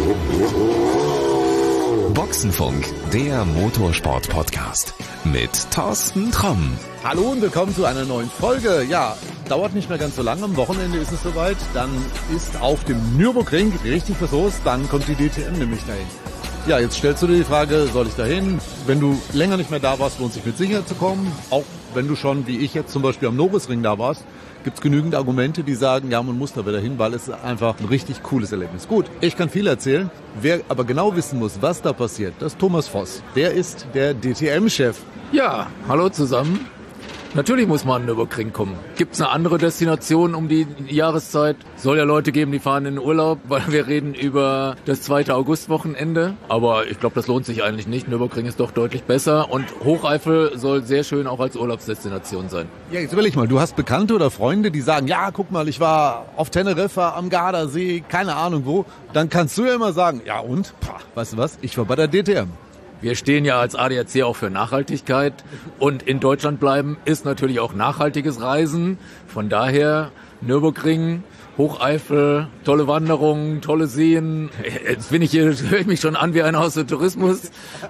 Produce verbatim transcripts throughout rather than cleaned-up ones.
Boxenfunk, der Motorsport-Podcast mit Thorsten Tromm. Hallo und willkommen zu einer neuen Folge. Ja, dauert nicht mehr ganz so lange. Am Wochenende ist es soweit. Dann ist auf dem Nürburgring richtig was los. Dann kommt die D T M nämlich dahin. Ja, jetzt stellst du dir die Frage, soll ich dahin? Wenn du länger nicht mehr da warst, lohnt sich mit Sicherheit zu kommen. Auch wenn du schon, wie ich jetzt zum Beispiel am Norrisring da warst, gibt es genügend Argumente, die sagen, ja, man muss da wieder hin, weil es ist einfach ein richtig cooles Erlebnis. Gut, ich kann viel erzählen. Wer aber genau wissen muss, was da passiert, das ist Thomas Voss. Der ist der D T M-Chef. Ja, hallo zusammen. Natürlich muss man an den Nürburgring kommen. Gibt es eine andere Destination um die Jahreszeit? Soll ja Leute geben, die fahren in den Urlaub, weil wir reden über das zweite August-Wochenende. Aber ich glaube, das lohnt sich eigentlich nicht. Nürburgring ist doch deutlich besser. Und Hocheifel soll sehr schön auch als Urlaubsdestination sein. Ja, jetzt überleg mal, du hast Bekannte oder Freunde, die sagen, ja, guck mal, ich war auf Teneriffa, am Gardasee, keine Ahnung wo. Dann kannst du ja immer sagen, ja und? Pah, weißt du was, ich war bei der D T M. Wir stehen ja als A D A C auch für Nachhaltigkeit und in Deutschland bleiben ist natürlich auch nachhaltiges Reisen. Von daher Nürburgring, Hocheifel, tolle Wanderungen, tolle Seen. Jetzt bin ich hier, höre ich mich schon an wie einer aus dem Tourismus.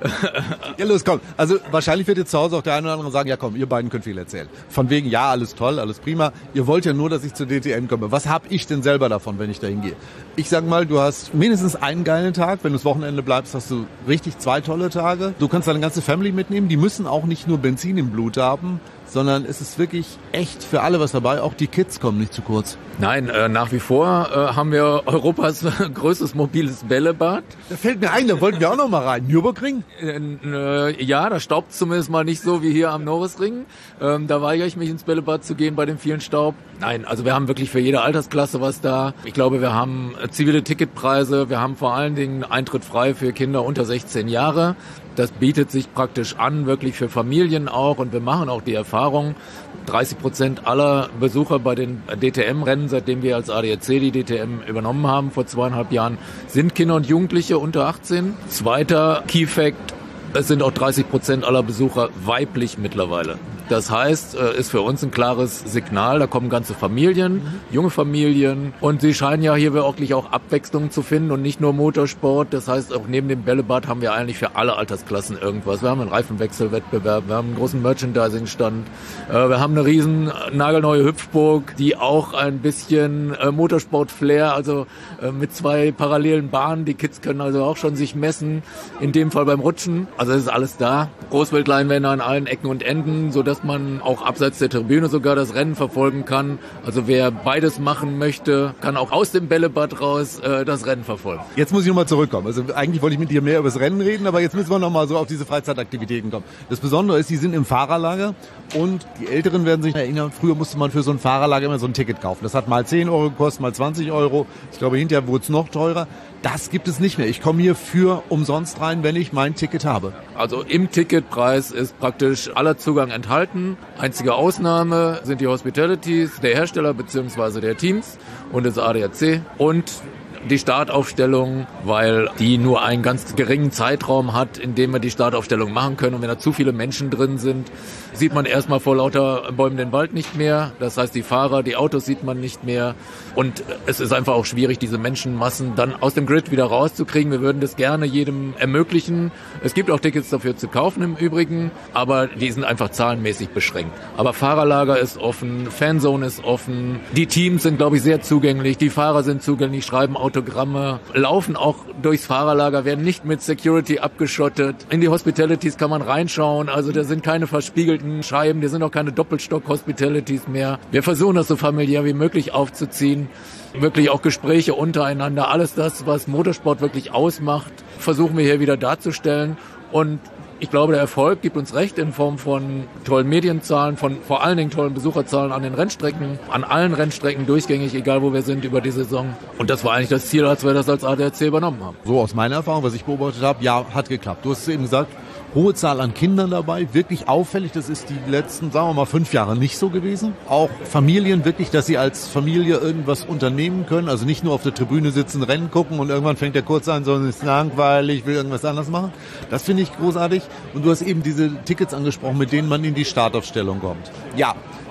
Ja, los, komm. Also wahrscheinlich wird jetzt zu Hause auch der eine oder andere sagen, ja komm, ihr beiden könnt viel erzählen. Von wegen, ja, alles toll, alles prima. Ihr wollt ja nur, dass ich zur D T M komme. Was hab ich denn selber davon, wenn ich da hingehe? Ich sag mal, du hast mindestens einen geilen Tag. Wenn du das Wochenende bleibst, hast du richtig zwei tolle Tage. Du kannst deine ganze Family mitnehmen. Die müssen auch nicht nur Benzin im Blut haben, sondern es ist wirklich echt für alle was dabei. Auch die Kids kommen nicht zu kurz. Nein, äh, nach wie vor äh, haben wir Europas größtes mobiles Bällebad. Da fällt mir ein, da wollten wir auch noch mal rein. Nürburgring? Äh, äh, ja, da staubt zumindest mal nicht so wie hier am Norrisring. Ähm, da weigere ich mich ins Bällebad zu gehen bei dem vielen Staub. Nein, also wir haben wirklich für jede Altersklasse was da. Ich glaube, wir haben zivile Ticketpreise. Wir haben vor allen Dingen Eintritt frei für Kinder unter sechzehn Jahre. Das bietet sich praktisch an, wirklich für Familien auch. Und wir machen auch die Erfahrung, dreißig Prozent aller Besucher bei den D T M-Rennen, seitdem wir als A D A C die D T M übernommen haben, vor zweieinhalb Jahren, sind Kinder und Jugendliche unter achtzehn. Zweiter Key Fact, es sind auch dreißig Prozent aller Besucher weiblich mittlerweile. Das heißt, ist für uns ein klares Signal, da kommen ganze Familien, junge Familien und sie scheinen ja hier wirklich auch Abwechslung zu finden und nicht nur Motorsport. Das heißt, auch neben dem Bällebad haben wir eigentlich für alle Altersklassen irgendwas. Wir haben einen Reifenwechselwettbewerb, wir haben einen großen Merchandising-Stand, wir haben eine riesen nagelneue Hüpfburg, die auch ein bisschen Motorsport-Flair, also mit zwei parallelen Bahnen, die Kids können also auch schon sich messen, in dem Fall beim Rutschen. Also es ist alles da. Großbildleinwände an allen Ecken und Enden, sodass dass man auch abseits der Tribüne sogar das Rennen verfolgen kann. Also wer beides machen möchte, kann auch aus dem Bällebad raus äh, das Rennen verfolgen. Jetzt muss ich nochmal zurückkommen. Also eigentlich wollte ich mit dir mehr über das Rennen reden, aber jetzt müssen wir nochmal so auf diese Freizeitaktivitäten kommen. Das Besondere ist, die sind im Fahrerlager und die Älteren werden sich erinnern, früher musste man für so ein Fahrerlager immer so ein Ticket kaufen. Das hat mal zehn Euro gekostet, mal zwanzig Euro. Ich glaube, hinterher wurde es noch teurer. Das gibt es nicht mehr. Ich komme hier für umsonst rein, wenn ich mein Ticket habe. Also im Ticketpreis ist praktisch aller Zugang enthalten. Einzige Ausnahme sind die Hospitalities der Hersteller bzw. der Teams und des A D A C und die Startaufstellung, weil die nur einen ganz geringen Zeitraum hat, in dem wir die Startaufstellung machen können. Und wenn da zu viele Menschen drin sind, sieht man erstmal vor lauter Bäumen den Wald nicht mehr. Das heißt, die Fahrer, die Autos sieht man nicht mehr. Und es ist einfach auch schwierig, diese Menschenmassen dann aus dem Grid wieder rauszukriegen. Wir würden das gerne jedem ermöglichen. Es gibt auch Tickets dafür zu kaufen im Übrigen, aber die sind einfach zahlenmäßig beschränkt. Aber Fahrerlager ist offen, Fanzone ist offen. Die Teams sind, glaube ich, sehr zugänglich. Die Fahrer sind zugänglich, schreiben Autogramme, laufen auch durchs Fahrerlager, werden nicht mit Security abgeschottet. In die Hospitalities kann man reinschauen. Also da sind keine verspiegelten Scheiben, da sind auch keine Doppelstock-Hospitalities mehr. Wir versuchen das so familiär wie möglich aufzuziehen. Wirklich auch Gespräche untereinander, alles das, was Motorsport wirklich ausmacht, versuchen wir hier wieder darzustellen. Und ich glaube, der Erfolg gibt uns recht in Form von tollen Medienzahlen, von vor allen Dingen tollen Besucherzahlen an den Rennstrecken, an allen Rennstrecken durchgängig, egal wo wir sind über die Saison. Und das war eigentlich das Ziel, als wir das als A D A C übernommen haben. So aus meiner Erfahrung, was ich beobachtet habe, ja, hat geklappt. Du hast es eben gesagt, hohe Zahl an Kindern dabei, wirklich auffällig. Das ist die letzten, sagen wir mal, fünf Jahre nicht so gewesen. Auch Familien wirklich, dass sie als Familie irgendwas unternehmen können. Also nicht nur auf der Tribüne sitzen, Rennen gucken und irgendwann fängt der kurz an, sondern ist langweilig, will irgendwas anderes machen. Das finde ich großartig. Und du hast eben diese Tickets angesprochen, mit denen man in die Startaufstellung kommt. Ja,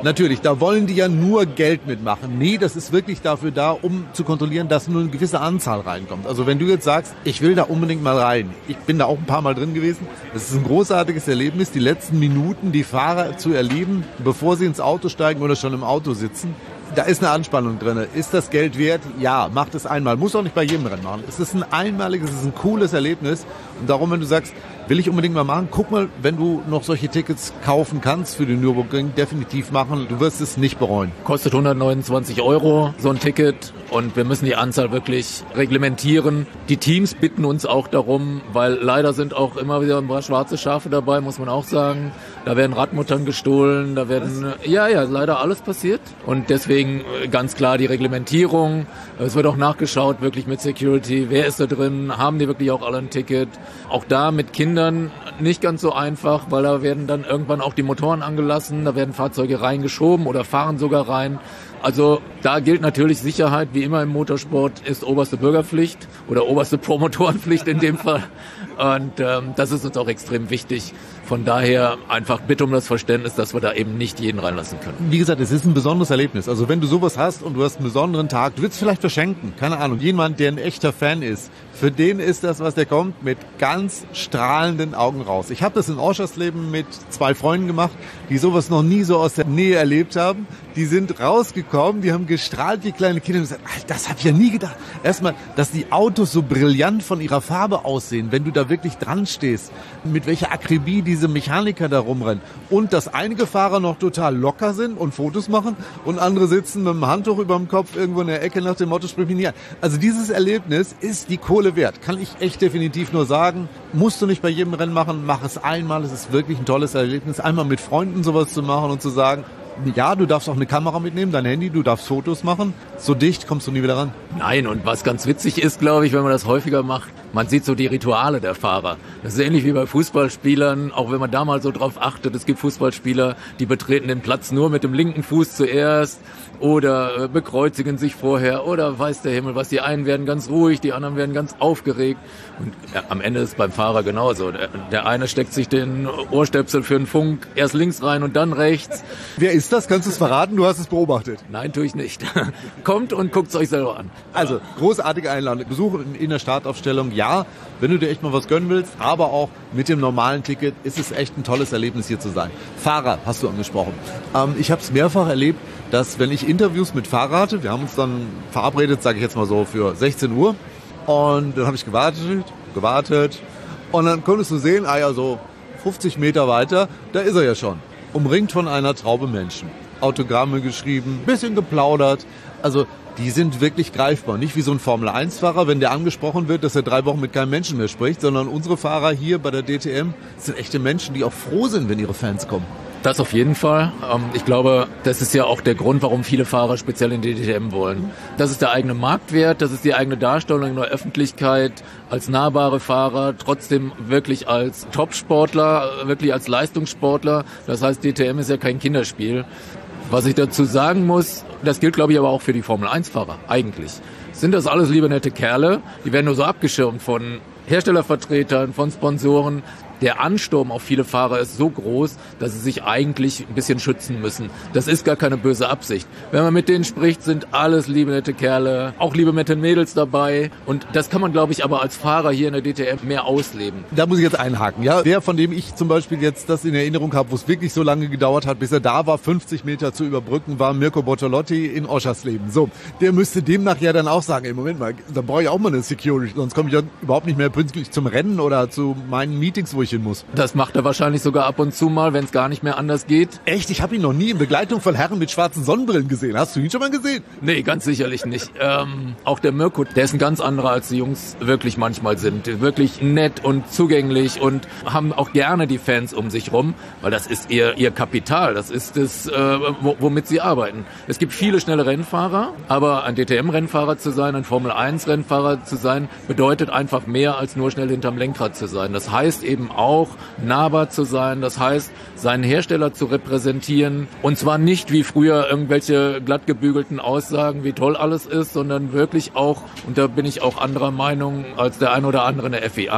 Natürlich, da wollen die ja nur Geld mitmachen. Nee, das ist wirklich dafür da, um zu kontrollieren, dass nur eine gewisse Anzahl reinkommt. Also wenn du jetzt sagst, ich will da unbedingt mal rein. Ich bin da auch ein paar Mal drin gewesen. Das ist ein großartiges Erlebnis, die letzten Minuten die Fahrer zu erleben, bevor sie ins Auto steigen oder schon im Auto sitzen. Da ist eine Anspannung drin. Ist das Geld wert? Ja, macht es einmal. Muss auch nicht bei jedem Rennen machen. Es ist ein einmaliges, es ist ein cooles Erlebnis. Und darum, wenn du sagst, will ich unbedingt mal machen, guck mal, wenn du noch solche Tickets kaufen kannst für den Nürburgring, definitiv machen. Du wirst es nicht bereuen. Kostet hundertneunundzwanzig Euro so ein Ticket und wir müssen die Anzahl wirklich reglementieren. Die Teams bitten uns auch darum, weil leider sind auch immer wieder ein paar schwarze Schafe dabei, muss man auch sagen. Da werden Radmuttern gestohlen, da werden, Was? ja, ja, leider alles passiert. Und deswegen ganz klar die Reglementierung. Es wird auch nachgeschaut, wirklich mit Security. Wer ist da drin? Haben die wirklich auch alle ein Ticket? Auch da mit Kindern nicht ganz so einfach, weil da werden dann irgendwann auch die Motoren angelassen, da werden Fahrzeuge reingeschoben oder fahren sogar rein. Also da gilt natürlich Sicherheit, wie immer im Motorsport, ist oberste Bürgerpflicht oder oberste Promotorenpflicht in dem Fall. Und ähm, das ist uns auch extrem wichtig. Von daher einfach bitte um das Verständnis, dass wir da eben nicht jeden reinlassen können. Wie gesagt, es ist ein besonderes Erlebnis. Also wenn du sowas hast und du hast einen besonderen Tag, du willst es vielleicht verschenken, keine Ahnung, jemand, der ein echter Fan ist, für den ist das, was der kommt, mit ganz strahlenden Augen raus. Ich habe das in Oschersleben mit zwei Freunden gemacht, die sowas noch nie so aus der Nähe erlebt haben. Die sind rausgekommen, die haben gestrahlt wie kleine Kinder und gesagt, das habe ich ja nie gedacht. Erstmal, dass die Autos so brillant von ihrer Farbe aussehen, wenn du da wirklich dran stehst, mit welcher Akribie diese Mechaniker da rumrennen. Und dass einige Fahrer noch total locker sind und Fotos machen und andere sitzen mit dem Handtuch über dem Kopf irgendwo in der Ecke nach dem Motto, sprich mich nie an. Also dieses Erlebnis ist die Kohle wert. Kann ich echt definitiv nur sagen. Musst du nicht bei jedem Rennen machen, mach es einmal. Es ist wirklich ein tolles Erlebnis, einmal mit Freunden sowas zu machen und zu sagen, ja, du darfst auch eine Kamera mitnehmen, dein Handy, du darfst Fotos machen. So dicht kommst du nie wieder ran. Nein, und was ganz witzig ist, glaube ich, wenn man das häufiger macht, man sieht so die Rituale der Fahrer. Das ist ähnlich wie bei Fußballspielern, auch wenn man da mal so drauf achtet. Es gibt Fußballspieler, die betreten den Platz nur mit dem linken Fuß zuerst oder bekreuzigen sich vorher oder weiß der Himmel was. Die einen werden ganz ruhig, die anderen werden ganz aufgeregt. Und ja, am Ende ist es beim Fahrer genauso. Der, der eine steckt sich den Ohrstöpsel für den Funk erst links rein und dann rechts. Wer ist das? Kannst du es verraten? Du hast es beobachtet. Nein, tue ich nicht. Kommt und guckt es euch selber an. Also, großartige Einladung. Besuch in der Startaufstellung, ja, wenn du dir echt mal was gönnen willst, aber auch mit dem normalen Ticket ist es echt ein tolles Erlebnis, hier zu sein. Fahrer hast du angesprochen. Ähm, ich habe es mehrfach erlebt, dass wenn ich Interviews mit Fahrer hatte, wir haben uns dann verabredet, sage ich jetzt mal so, für sechzehn Uhr und dann habe ich gewartet, gewartet und dann konntest du sehen, ah ja, so fünfzig Meter weiter, da ist er ja schon. Umringt von einer Traube Menschen. Autogramme geschrieben, bisschen geplaudert. Also die sind wirklich greifbar. Nicht wie so ein Formel eins Fahrer, wenn der angesprochen wird, dass er drei Wochen mit keinem Menschen mehr spricht, sondern unsere Fahrer hier bei der D T M sind echte Menschen, die auch froh sind, wenn ihre Fans kommen. Das auf jeden Fall. Ich glaube, das ist ja auch der Grund, warum viele Fahrer speziell in die D T M wollen. Das ist der eigene Marktwert, das ist die eigene Darstellung in der Öffentlichkeit als nahbare Fahrer, trotzdem wirklich als Topsportler, wirklich als Leistungssportler. Das heißt, D T M ist ja kein Kinderspiel. Was ich dazu sagen muss, das gilt, glaube ich, aber auch für die Formel eins Fahrer eigentlich. Sind das alles liebe, nette Kerle? Die werden nur so abgeschirmt von Herstellervertretern, von Sponsoren. Der Ansturm auf viele Fahrer ist so groß, dass sie sich eigentlich ein bisschen schützen müssen. Das ist gar keine böse Absicht. Wenn man mit denen spricht, sind alles liebe, nette Kerle, auch liebe, nette Mädels dabei. Und das kann man, glaube ich, aber als Fahrer hier in der D T M mehr ausleben. Da muss ich jetzt einhaken. Ja, der, von dem ich zum Beispiel jetzt das in Erinnerung habe, wo es wirklich so lange gedauert hat, bis er da war, fünfzig Meter zu überbrücken, war Mirko Bortolotti in Oschersleben. So, der müsste demnach ja dann auch sagen, ey, Moment mal, da brauche ich auch mal eine Security, sonst komme ich ja überhaupt nicht mehr pünktlich zum Rennen oder zu meinen Meetings, wo ich hin muss. Das macht er wahrscheinlich sogar ab und zu mal, wenn es gar nicht mehr anders geht. Echt? Ich habe ihn noch nie in Begleitung von Herren mit schwarzen Sonnenbrillen gesehen. Hast du ihn schon mal gesehen? Nee, ganz sicherlich nicht. Ähm, auch der Mirko, der ist ein ganz anderer, als die Jungs wirklich manchmal sind. Wirklich nett und zugänglich und haben auch gerne die Fans um sich rum, weil das ist ihr, ihr Kapital, das ist es, äh, womit sie arbeiten. Es gibt viele schnelle Rennfahrer, aber ein D T M-Rennfahrer zu sein, ein Formel eins Rennfahrer zu sein, bedeutet einfach mehr als nur schnell hinterm Lenkrad zu sein. Das heißt eben auch, nahbar zu sein, das heißt, seinen Hersteller zu repräsentieren und zwar nicht wie früher irgendwelche glatt gebügelten Aussagen, wie toll alles ist, sondern wirklich auch, und da bin ich auch anderer Meinung als der ein oder andere in der F I A,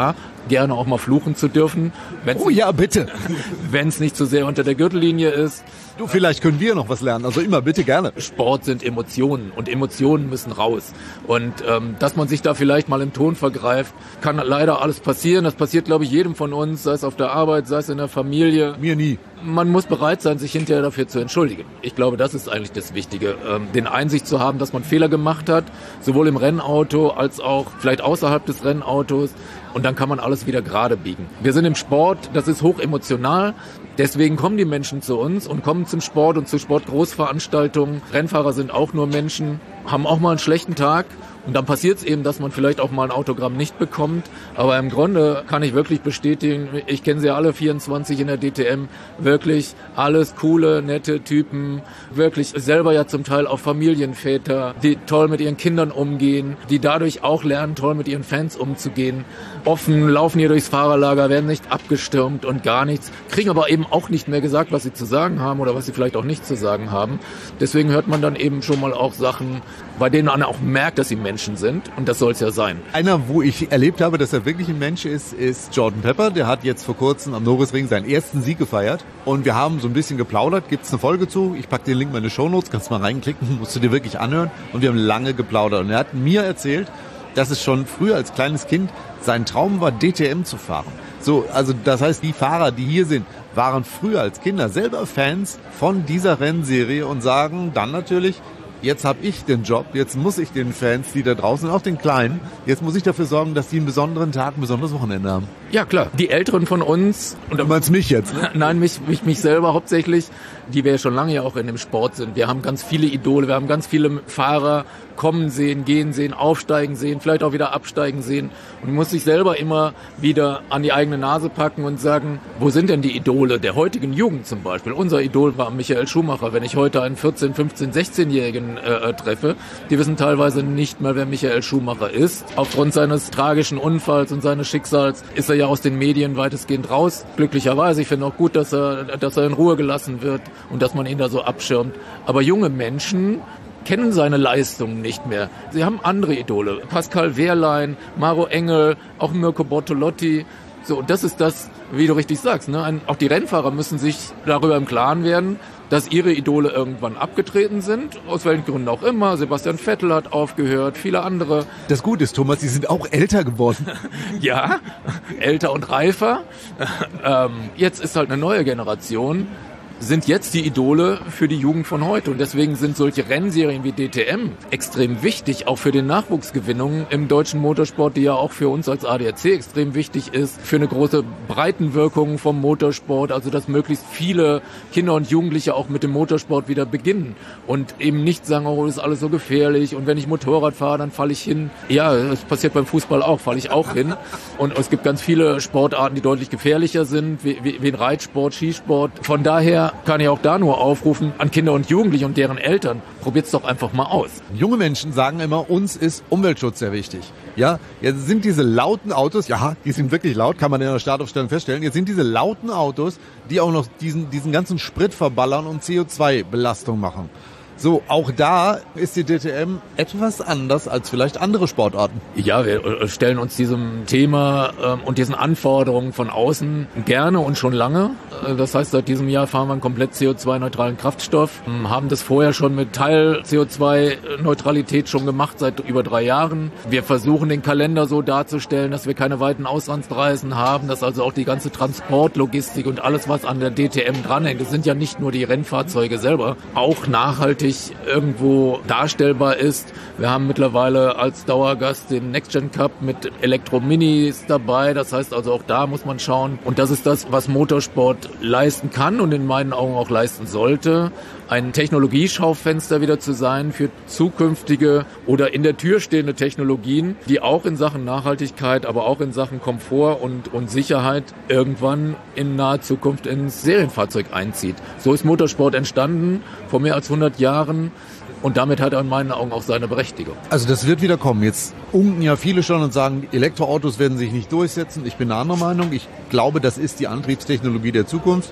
gerne auch mal fluchen zu dürfen. Wenn's Oh ja, bitte. Wenn es nicht zu sehr unter der Gürtellinie ist. Du, vielleicht können wir noch was lernen. Also immer, bitte gerne. Sport sind Emotionen und Emotionen müssen raus. Und ähm, dass man sich da vielleicht mal im Ton vergreift, kann leider alles passieren. Das passiert, glaube ich, jedem von uns, sei es auf der Arbeit, sei es in der Familie. Mir nie. Man muss bereit sein, sich hinterher dafür zu entschuldigen. Ich glaube, das ist eigentlich das Wichtige, ähm, den Einsicht zu haben, dass man Fehler gemacht hat, sowohl im Rennauto als auch vielleicht außerhalb des Rennautos. Und dann kann man alles wieder gerade biegen. Wir sind im Sport, das ist hochemotional. Deswegen kommen die Menschen zu uns und kommen zum Sport und zu Sportgroßveranstaltungen. Rennfahrer sind auch nur Menschen, haben auch mal einen schlechten Tag. Und dann passiert es eben, dass man vielleicht auch mal ein Autogramm nicht bekommt. Aber im Grunde kann ich wirklich bestätigen, ich kenne sie alle vierundzwanzig in der D T M, wirklich alles coole, nette Typen, wirklich selber ja zum Teil auch Familienväter, die toll mit ihren Kindern umgehen, die dadurch auch lernen, toll mit ihren Fans umzugehen. Offen laufen hier durchs Fahrerlager, werden nicht abgestürmt und gar nichts, kriegen aber eben auch nicht mehr gesagt, was sie zu sagen haben oder was sie vielleicht auch nicht zu sagen haben. Deswegen hört man dann eben schon mal auch Sachen, bei denen man auch merkt, dass sie Menschen sind, und das soll es ja sein. Einer, wo ich erlebt habe, dass er wirklich ein Mensch ist, ist Jordan Pepper. Der hat jetzt vor kurzem am Norrisring seinen ersten Sieg gefeiert und wir haben so ein bisschen geplaudert. Gibt es eine Folge zu? Ich packe den Link mal in die Shownotes, kannst mal reinklicken, musst du dir wirklich anhören, und wir haben lange geplaudert und er hat mir erzählt, dass es schon früher als kleines Kind sein Traum war, D T M zu fahren. So, also das heißt, die Fahrer, die hier sind, waren früher als Kinder selber Fans von dieser Rennserie und sagen dann natürlich, jetzt habe ich den Job, jetzt muss ich den Fans, die da draußen, auch den Kleinen, jetzt muss ich dafür sorgen, dass die einen besonderen Tag, ein besonderes Wochenende haben. Ja, klar. Die Älteren von uns... Und du meinst mich jetzt, ne? Nein, mich, mich, mich selber hauptsächlich, die wir ja schon lange ja auch in dem Sport sind. Wir haben ganz viele Idole, wir haben ganz viele Fahrer kommen sehen, gehen sehen, aufsteigen sehen, vielleicht auch wieder absteigen sehen. Und man muss sich selber immer wieder an die eigene Nase packen und sagen, wo sind denn die Idole der heutigen Jugend zum Beispiel? Unser Idol war Michael Schumacher. Wenn ich heute einen vierzehn-, fünfzehn-, sechzehnjährigen äh, treffe, die wissen teilweise nicht mal, wer Michael Schumacher ist. Aufgrund seines tragischen Unfalls und seines Schicksals ist er ja aus den Medien weitestgehend raus. Glücklicherweise, ich finde auch gut, dass er, dass er in Ruhe gelassen wird und dass man ihn da so abschirmt. Aber junge Menschen kennen seine Leistungen nicht mehr. Sie haben andere Idole. Pascal Wehrlein, Maro Engel, auch Mirko Bortolotti. So, das ist das, wie du richtig sagst, ne? Ein, auch die Rennfahrer müssen sich darüber im Klaren werden, dass ihre Idole irgendwann abgetreten sind, aus welchen Gründen auch immer. Sebastian Vettel hat aufgehört, viele andere. Das Gute ist, Thomas, sie sind auch älter geworden. Ja, älter und reifer. ähm, jetzt ist halt eine neue Generation, sind jetzt die Idole für die Jugend von heute. Und deswegen sind solche Rennserien wie D T M extrem wichtig, auch für den Nachwuchsgewinnung im deutschen Motorsport, die ja auch für uns als A D A C extrem wichtig ist, für eine große Breitenwirkung vom Motorsport, also dass möglichst viele Kinder und Jugendliche auch mit dem Motorsport wieder beginnen und eben nicht sagen, oh, das ist alles so gefährlich und wenn ich Motorrad fahre, dann falle ich hin. Ja, das passiert beim Fußball auch, falle ich auch hin. Und es gibt ganz viele Sportarten, die deutlich gefährlicher sind, wie, wie, wie Reitsport, Skisport. Von daher kann ich auch da nur aufrufen an Kinder und Jugendliche und deren Eltern, probiert's doch einfach mal aus. Junge Menschen sagen immer, uns ist Umweltschutz sehr wichtig. Ja, jetzt sind diese lauten Autos, ja, die sind wirklich laut, kann man in der Startaufstellung feststellen, jetzt sind diese lauten Autos, die auch noch diesen, diesen ganzen Sprit verballern und C O zwei Belastung machen. So, auch da ist die D T M etwas anders als vielleicht andere Sportarten. Ja, wir stellen uns diesem Thema ähm, und diesen Anforderungen von außen gerne und schon lange. Das heißt, seit diesem Jahr fahren wir einen komplett C O zwei neutralen Kraftstoff, haben das vorher schon mit Teil-C O zwei Neutralität schon gemacht, seit über drei Jahren. Wir versuchen den Kalender so darzustellen, dass wir keine weiten Auslandsreisen haben, dass also auch die ganze Transportlogistik und alles, was an der D T M dranhängt, das sind ja nicht nur die Rennfahrzeuge selber, auch nachhaltig irgendwo darstellbar ist. Wir haben mittlerweile als Dauergast den Next Gen Cup mit Elektro-Minis dabei. Das heißt also auch da muss man schauen. Und das ist das, was Motorsport leisten kann und in meinen Augen auch leisten sollte. Ein Technologieschaufenster wieder zu sein für zukünftige oder in der Tür stehende Technologien, die auch in Sachen Nachhaltigkeit, aber auch in Sachen Komfort und, und Sicherheit irgendwann in naher Zukunft ins Serienfahrzeug einzieht. So ist Motorsport entstanden vor mehr als hundert Jahren. Und damit hat er in meinen Augen auch seine Berechtigung. Also das wird wieder kommen. Jetzt unken ja viele schon und sagen, Elektroautos werden sich nicht durchsetzen. Ich bin einer anderen Meinung. Ich glaube, das ist die Antriebstechnologie der Zukunft.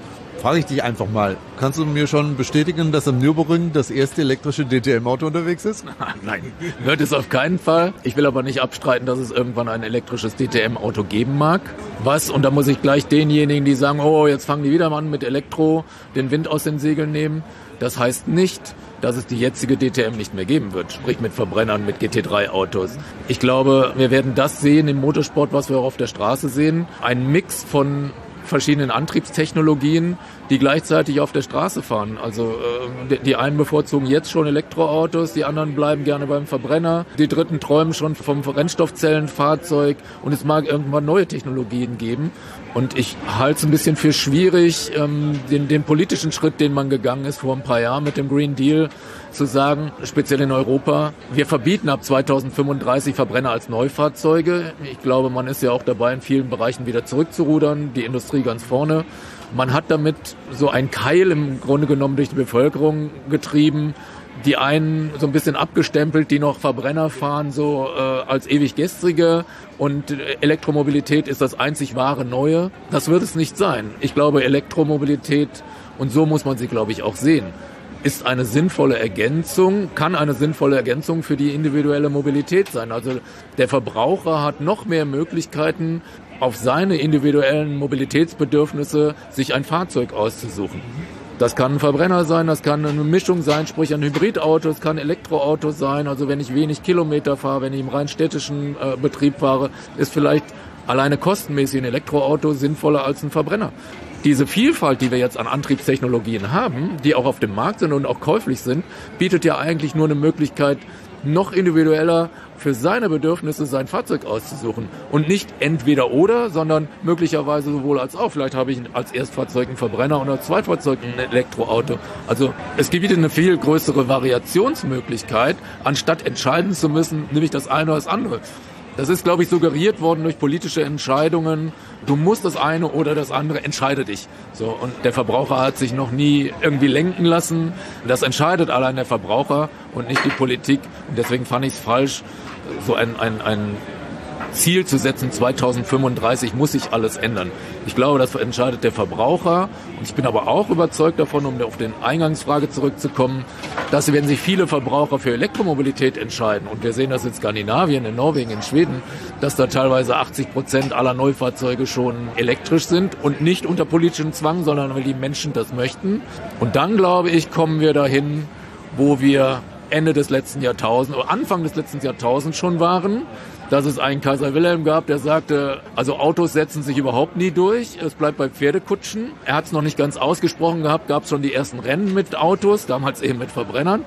frage ich dich einfach mal, kannst du mir schon bestätigen, dass am Nürburgring das erste elektrische D T M-Auto unterwegs ist? Nein, wird es auf keinen Fall. Ich will aber nicht abstreiten, dass es irgendwann ein elektrisches D T M-Auto geben mag. Was, und da muss ich gleich denjenigen, die sagen, oh, jetzt fangen die wieder an mit Elektro, den Wind aus den Segeln nehmen. Das heißt nicht, dass es die jetzige D T M nicht mehr geben wird, sprich mit Verbrennern, mit G T drei Autos. Ich glaube, wir werden das sehen im Motorsport, was wir auch auf der Straße sehen. Ein Mix von verschiedenen Antriebstechnologien, die gleichzeitig auf der Straße fahren. Also äh, die einen bevorzugen jetzt schon Elektroautos, die anderen bleiben gerne beim Verbrenner, die Dritten träumen schon vom Brennstoffzellenfahrzeug und es mag irgendwann neue Technologien geben. Und ich halte es ein bisschen für schwierig, ähm, den, den politischen Schritt, den man gegangen ist vor ein paar Jahren mit dem Green Deal, zu sagen, speziell in Europa, wir verbieten ab zweitausendfünfunddreißig Verbrenner als Neufahrzeuge. Ich glaube, man ist ja auch dabei, in vielen Bereichen wieder zurückzurudern, die Industrie ganz vorne. Man hat damit so ein Keil im Grunde genommen durch die Bevölkerung getrieben, die einen so ein bisschen abgestempelt, die noch Verbrenner fahren, so äh, als ewig gestrige, und Elektromobilität ist das einzig wahre Neue. Das wird es nicht sein. Ich glaube, Elektromobilität, und so muss man sie, glaube ich, auch sehen, ist eine sinnvolle Ergänzung, kann eine sinnvolle Ergänzung für die individuelle Mobilität sein. Also der Verbraucher hat noch mehr Möglichkeiten, auf seine individuellen Mobilitätsbedürfnisse sich ein Fahrzeug auszusuchen. Das kann ein Verbrenner sein, das kann eine Mischung sein, sprich ein Hybridauto, es kann Elektroauto sein. Also wenn ich wenig Kilometer fahre, wenn ich im rein städtischen äh, Betrieb fahre, ist vielleicht alleine kostenmäßig ein Elektroauto sinnvoller als ein Verbrenner. Diese Vielfalt, die wir jetzt an Antriebstechnologien haben, die auch auf dem Markt sind und auch käuflich sind, bietet ja eigentlich nur eine Möglichkeit, noch individueller für seine Bedürfnisse sein Fahrzeug auszusuchen. Und nicht entweder oder, sondern möglicherweise sowohl als auch. Vielleicht habe ich als Erstfahrzeug einen Verbrenner und als Zweitfahrzeug ein Elektroauto. Also es gibt eine viel größere Variationsmöglichkeit, anstatt entscheiden zu müssen, nämlich das eine oder das andere. Das ist, glaube ich, suggeriert worden durch politische Entscheidungen. Du musst das eine oder das andere, entscheide dich. So, und der Verbraucher hat sich noch nie irgendwie lenken lassen. Das entscheidet allein der Verbraucher und nicht die Politik. Und deswegen fand ich es falsch, so ein, ein, ein Ziel zu setzen, zweitausendfünfunddreißig muss sich alles ändern. Ich glaube, das entscheidet der Verbraucher. Und ich bin aber auch überzeugt davon, um auf den Eingangsfrage zurückzukommen, dass wenn sich viele Verbraucher für Elektromobilität entscheiden, und wir sehen das in Skandinavien, in Norwegen, in Schweden, dass da teilweise achtzig Prozent aller Neufahrzeuge schon elektrisch sind und nicht unter politischem Zwang, sondern weil die Menschen das möchten. Und dann, glaube ich, kommen wir dahin, wo wir Ende des letzten Jahrtausends oder Anfang des letzten Jahrtausends schon waren, dass es einen Kaiser Wilhelm gab, der sagte, also Autos setzen sich überhaupt nie durch, es bleibt bei Pferdekutschen. Er hat es noch nicht ganz ausgesprochen gehabt, gab es schon die ersten Rennen mit Autos, damals eben mit Verbrennern.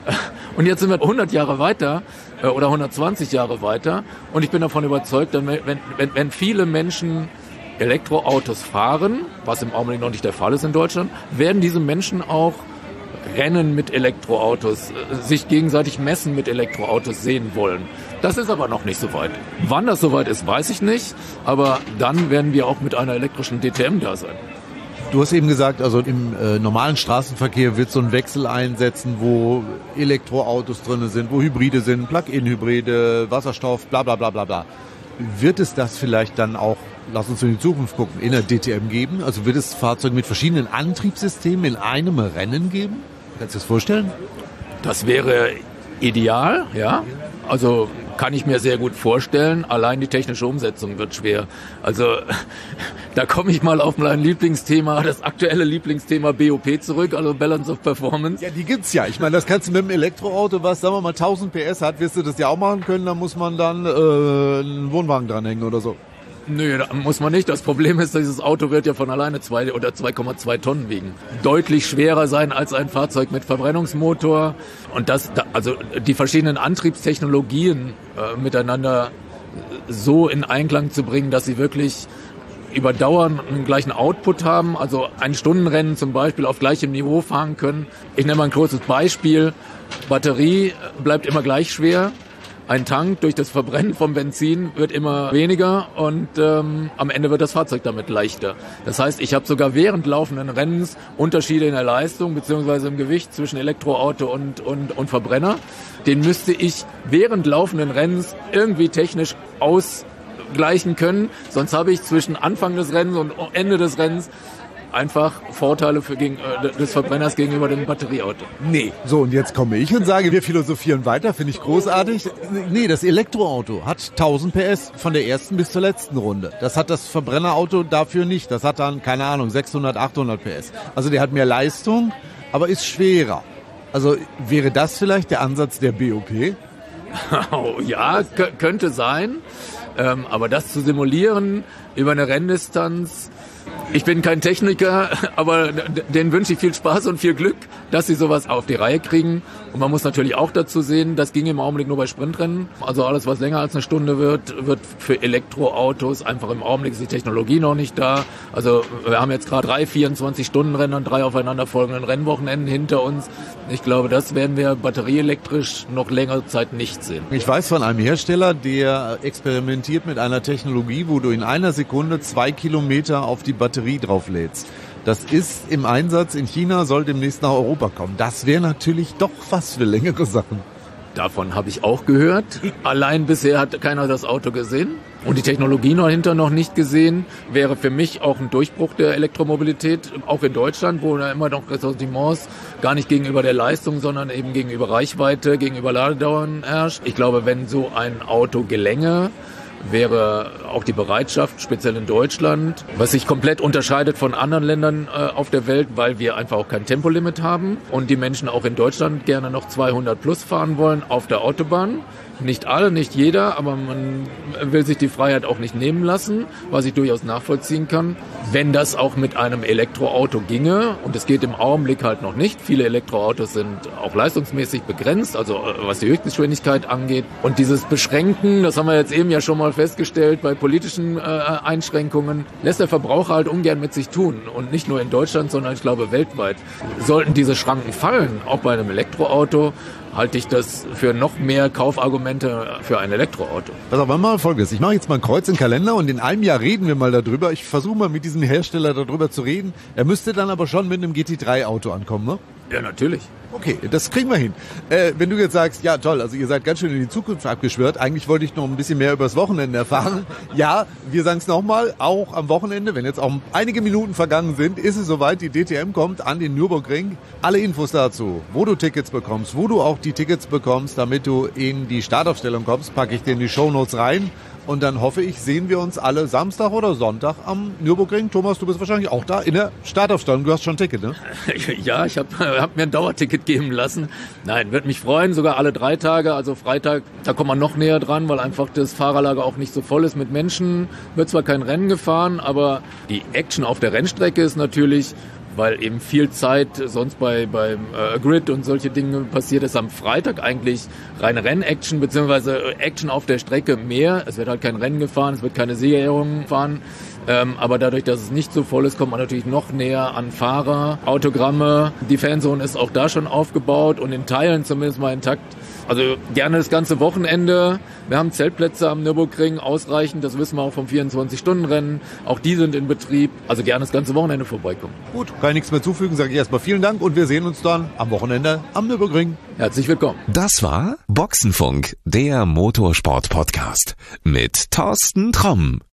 Und jetzt sind wir hundert Jahre weiter oder hundertzwanzig Jahre weiter, und ich bin davon überzeugt, wenn, wenn, wenn viele Menschen Elektroautos fahren, was im Augenblick noch nicht der Fall ist in Deutschland, werden diese Menschen auch Rennen mit Elektroautos, sich gegenseitig messen mit Elektroautos sehen wollen. Das ist aber noch nicht so weit. Wann das soweit ist, weiß ich nicht, aber dann werden wir auch mit einer elektrischen D T M da sein. Du hast eben gesagt, also im äh, normalen Straßenverkehr wird so ein Wechsel einsetzen, wo Elektroautos drin sind, wo Hybride sind, Plug-in-Hybride, Wasserstoff, bla bla bla bla bla. Wird es das vielleicht dann auch, lass uns in die Zukunft gucken, in der D T M geben? Also wird es Fahrzeuge mit verschiedenen Antriebssystemen in einem Rennen geben? Kannst du dir das vorstellen? Das wäre ideal, ja. Also kann ich mir sehr gut vorstellen. Allein die technische Umsetzung wird schwer. Also da komme ich mal auf mein Lieblingsthema, das aktuelle Lieblingsthema B O P zurück, also Balance of Performance. Ja, die gibt's ja. Ich meine, das kannst du mit dem Elektroauto, was sagen wir mal tausend P S hat, wirst du das ja auch machen können. Da muss man dann äh, einen Wohnwagen dranhängen oder so. Nö, da muss man nicht. Das Problem ist, dieses Auto wird ja von alleine zwei oder zwei Komma zwei Tonnen wiegen. Deutlich schwerer sein als ein Fahrzeug mit Verbrennungsmotor. Und das, also die verschiedenen Antriebstechnologien äh, miteinander so in Einklang zu bringen, dass sie wirklich über Dauer einen gleichen Output haben, also ein Stundenrennen zum Beispiel auf gleichem Niveau fahren können. Ich nenne mal ein kurzes Beispiel. Batterie bleibt immer gleich schwer. Ein Tank durch das Verbrennen vom Benzin wird immer weniger und ähm, am Ende wird das Fahrzeug damit leichter. Das heißt, ich habe sogar während laufenden Rennens Unterschiede in der Leistung bzw. im Gewicht zwischen Elektroauto und, und, und Verbrenner. Den müsste ich während laufenden Rennens irgendwie technisch ausgleichen können. Sonst habe ich zwischen Anfang des Rennens und Ende des Rennens einfach Vorteile für gegen, äh, des Verbrenners gegenüber dem Batterieauto. Nee. So, und jetzt komme ich und sage, wir philosophieren weiter, finde ich großartig. Nee, das Elektroauto hat tausend P S von der ersten bis zur letzten Runde. Das hat das Verbrennerauto dafür nicht. Das hat dann, keine Ahnung, sechshundert, achthundert P S. Also der hat mehr Leistung, aber ist schwerer. Also wäre das vielleicht der Ansatz der B O P? Oh, ja, k- könnte sein. Ähm, aber das zu simulieren über eine Renndistanz, ich bin kein Techniker, aber denen wünsche ich viel Spaß und viel Glück, dass sie sowas auf die Reihe kriegen. Und man muss natürlich auch dazu sehen, das ging im Augenblick nur bei Sprintrennen. Also alles, was länger als eine Stunde wird, wird für Elektroautos einfach im Augenblick ist die Technologie noch nicht da. Also wir haben jetzt gerade drei vierundzwanzig-Stunden-Rennen und drei aufeinanderfolgenden Rennwochenenden hinter uns. Ich glaube, das werden wir batterieelektrisch noch längere Zeit nicht sehen. Ich weiß von einem Hersteller, der experimentiert mit einer Technologie, wo du in einer Sekunde zwei Kilometer auf die Batterie drauflädst. Das ist im Einsatz in China, soll demnächst nach Europa kommen. Das wäre natürlich doch was für längere Sachen. Davon habe ich auch gehört. Allein bisher hat keiner das Auto gesehen und die Technologie dahinter noch nicht gesehen. Wäre für mich auch ein Durchbruch der Elektromobilität, auch in Deutschland, wo da immer noch Ressentiments gar nicht gegenüber der Leistung, sondern eben gegenüber Reichweite, gegenüber Ladedauern herrscht. Ich glaube, wenn so ein Auto gelänge, wäre auch die Bereitschaft, speziell in Deutschland, was sich komplett unterscheidet von anderen Ländern äh, auf der Welt, weil wir einfach auch kein Tempolimit haben und die Menschen auch in Deutschland gerne noch zweihundert plus fahren wollen auf der Autobahn. Nicht alle, nicht jeder, aber man will sich die Freiheit auch nicht nehmen lassen, was ich durchaus nachvollziehen kann. Wenn das auch mit einem Elektroauto ginge, und es geht im Augenblick halt noch nicht, viele Elektroautos sind auch leistungsmäßig begrenzt, also was die Höchstgeschwindigkeit angeht. Und dieses Beschränken, das haben wir jetzt eben ja schon mal festgestellt, bei politischen äh, Einschränkungen, lässt der Verbraucher halt ungern mit sich tun. Und nicht nur in Deutschland, sondern ich glaube weltweit. Sollten diese Schranken fallen, auch bei einem Elektroauto, halte ich das für noch mehr Kaufargumente für ein Elektroauto. Pass auf, mal Folgendes. Ich mache jetzt mal ein Kreuz im Kalender und in einem Jahr reden wir mal darüber. Ich versuche mal mit diesem Hersteller darüber zu reden. Er müsste dann aber schon mit einem G T drei Auto ankommen, ne? Ja, natürlich. Okay, das kriegen wir hin. Äh, wenn du jetzt sagst, ja toll, also ihr seid ganz schön in die Zukunft abgeschwört. Eigentlich wollte ich noch ein bisschen mehr übers Wochenende erfahren. Ja, wir sagen es nochmal, auch am Wochenende, wenn jetzt auch einige Minuten vergangen sind, ist es soweit, die D T M kommt an den Nürburgring. Alle Infos dazu, wo du Tickets bekommst, wo du auch die Tickets bekommst, damit du in die Startaufstellung kommst, packe ich dir in die Shownotes rein. Und dann hoffe ich, sehen wir uns alle Samstag oder Sonntag am Nürburgring. Thomas, du bist wahrscheinlich auch da in der Startaufstellung. Du hast schon ein Ticket, ne? Ja, ich habe hab mir ein Dauerticket geben lassen. Nein, würde mich freuen, sogar alle drei Tage. Also Freitag, da kommt man noch näher dran, weil einfach das Fahrerlager auch nicht so voll ist mit Menschen. Wird zwar kein Rennen gefahren, aber die Action auf der Rennstrecke ist natürlich, weil eben viel Zeit sonst bei beim äh, Grid und solche Dinge passiert ist, am Freitag eigentlich reine Rennaction beziehungsweise Action auf der Strecke mehr. Es wird halt kein Rennen gefahren, es wird keine Siegerehrung fahren. Ähm, aber dadurch, dass es nicht so voll ist, kommt man natürlich noch näher an Fahrer, Autogramme. Die Fanzone ist auch da schon aufgebaut und in Teilen zumindest mal intakt. Also gerne das ganze Wochenende. Wir haben Zeltplätze am Nürburgring ausreichend, das wissen wir auch vom vierundzwanzig-Stunden-Rennen. Auch die sind in Betrieb. Also gerne das ganze Wochenende vorbeikommen. Gut, kann ich nichts mehr zufügen, sage ich erstmal vielen Dank und wir sehen uns dann am Wochenende am Nürburgring. Herzlich willkommen. Das war Boxenfunk, der Motorsport-Podcast mit Thorsten Tromm.